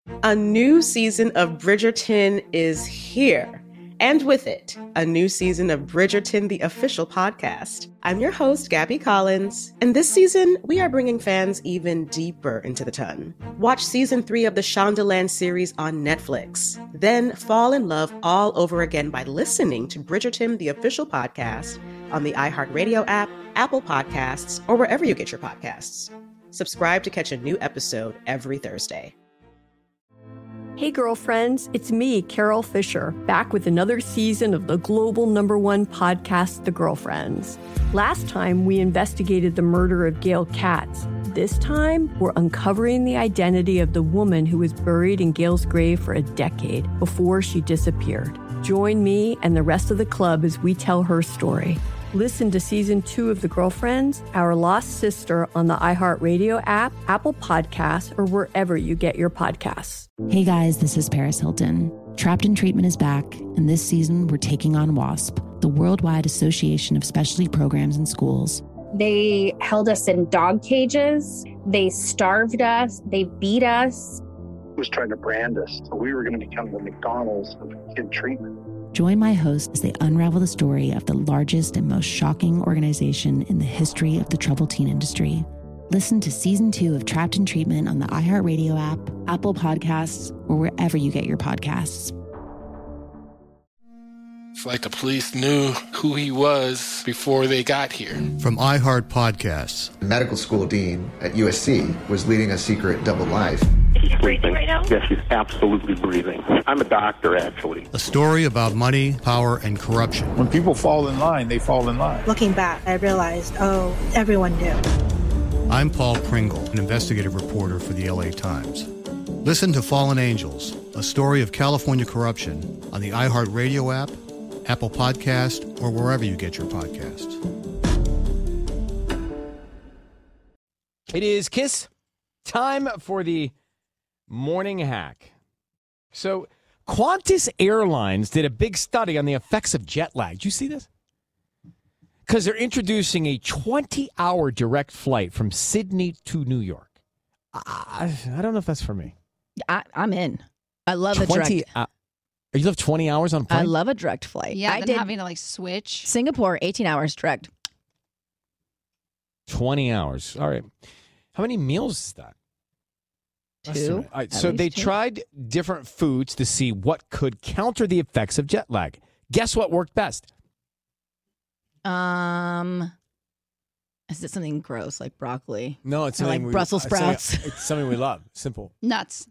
A new season of Bridgerton is here. And with it, a new season of Bridgerton, the official podcast. I'm your host, Gabby Collins, and this season, we are bringing fans even deeper into the ton. Watch season 3 of the Shondaland series on Netflix. Then fall in love all over again by listening to Bridgerton, the official podcast, on the iHeartRadio app, Apple Podcasts, or wherever you get your podcasts. Subscribe to catch a new episode every Thursday. Hey girlfriends, it's me, Carol Fisher, back with another season of the global #1 podcast, The Girlfriends. Last time, we investigated the murder of Gail Katz. This time, we're uncovering the identity of the woman who was buried in Gail's grave for a decade before she disappeared. Join me and the rest of the club as we tell her story. Listen to Season 2 of The Girlfriends, Our Lost Sister on the iHeartRadio app, Apple Podcasts, or wherever you get your podcasts. Hey guys, this is Paris Hilton. Trapped in Treatment is back, and this season we're taking on WASP, the Worldwide Association of Specialty Programs and Schools. They held us in dog cages. They starved us. They beat us. Was trying to brand us. So we were going to become the McDonald's of kid treatment. Join my hosts as they unravel the story of the largest and most shocking organization in the history of the troubled teen industry. Listen to Season 2 of Trapped in Treatment on the iHeartRadio app, Apple Podcasts, or wherever you get your podcasts. It's like the police knew who he was before they got here. From iHeart Podcasts. The medical school dean at USC was leading a secret double life. Is he breathing right now? Yes, he's absolutely breathing. I'm a doctor, actually. A story about money, power, and corruption. When people fall in line, they fall in line. Looking back, I realized, everyone knew. I'm Paul Pringle, an investigative reporter for the LA Times. Listen to Fallen Angels, a story of California corruption on the iHeartRadio app, Apple Podcast, or wherever you get your podcasts. It is KISS time for the morning hack. So Qantas Airlines did a big study on the effects of jet lag. Did you see this? Because they're introducing a 20-hour direct flight from Sydney to New York. I don't know if that's for me. I'm in. I love a direct. You live 20 hours on a plane? I love a direct flight. Yeah, I then did having to switch. Singapore, 18 hours direct. 20 hours. All right. How many meals is that? 2. All right, so they tried different foods to see what could counter the effects of jet lag. Guess what worked best? Is it something gross like broccoli? No, it's or something like Brussels sprouts. It's something we love. Simple. Nuts.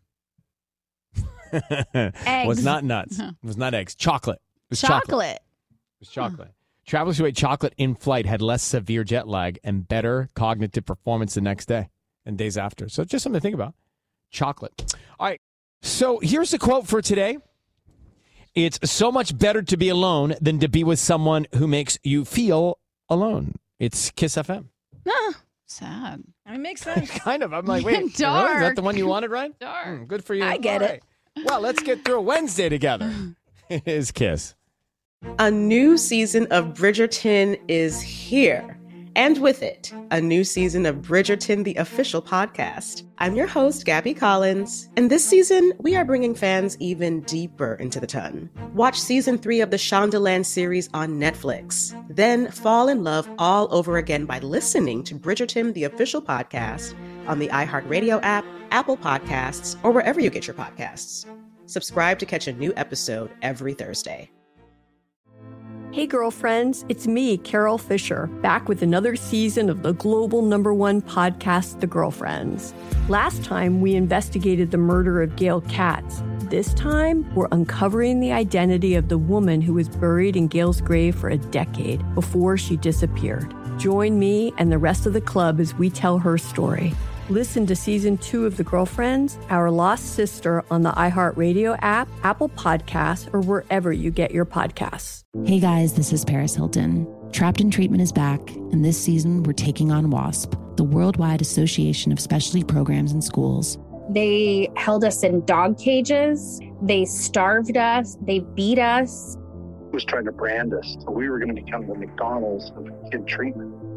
Eggs. Was not nuts. It was not eggs. Chocolate. It was chocolate. It was chocolate. Travelers who ate chocolate in flight had less severe jet lag and better cognitive performance the next day and days after. So just something to think about. Chocolate. All right. So here's the quote for today. It's so much better to be alone than to be with someone who makes you feel alone. It's KISS FM. Sad. It makes sense. Kind of. I'm like, wait, really? Is that the one you wanted, Ryan? Dark. Good for you. I get it. Well, let's get through a Wednesday together. It is KISS. A new season of Bridgerton is here. And with it, a new season of Bridgerton, the official podcast. I'm your host, Gabby Collins, and this season, we are bringing fans even deeper into the ton. Watch season 3 of the Shondaland series on Netflix. Then fall in love all over again by listening to Bridgerton, the official podcast, on the iHeartRadio app, Apple Podcasts, or wherever you get your podcasts. Subscribe to catch a new episode every Thursday. Hey girlfriends, it's me, Carol Fisher, back with another season of the global #1 podcast, The Girlfriends. Last time, we investigated the murder of Gail Katz. This time, we're uncovering the identity of the woman who was buried in Gail's grave for a decade before she disappeared. Join me and the rest of the club as we tell her story. Listen to Season 2 of The Girlfriends, Our Lost Sister on the iHeartRadio app, Apple Podcasts, or wherever you get your podcasts. Hey guys, this is Paris Hilton. Trapped in Treatment is back, and this season we're taking on WASP, the Worldwide Association of Specialty Programs and Schools. They held us in dog cages. They starved us. They beat us. Was trying to brand us. So we were going to become the McDonald's of kid treatment.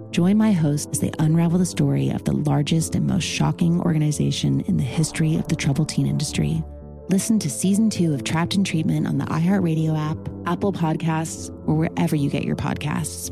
Join my host as they unravel the story of the largest and most shocking organization in the history of the troubled teen industry. Listen to Season 2 of Trapped in Treatment on the iHeartRadio app, Apple Podcasts, or wherever you get your podcasts.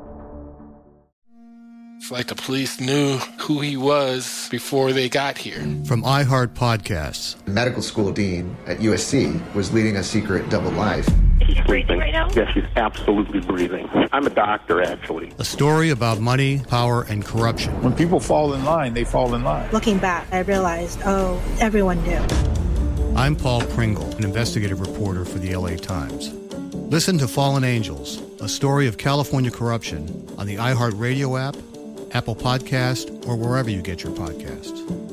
It's like the police knew who he was before they got here. From iHeart Podcasts. The medical school dean at USC was leading a secret double life. She's breathing right now? Yes, she's absolutely breathing. I'm a doctor, actually. A story about money, power, and corruption. When people fall in line, they fall in line. Looking back, I realized, oh, everyone knew. I'm Paul Pringle, an investigative reporter for the LA Times. Listen to Fallen Angels, a story of California corruption on the iHeartRadio app, Apple Podcast, or wherever you get your podcasts.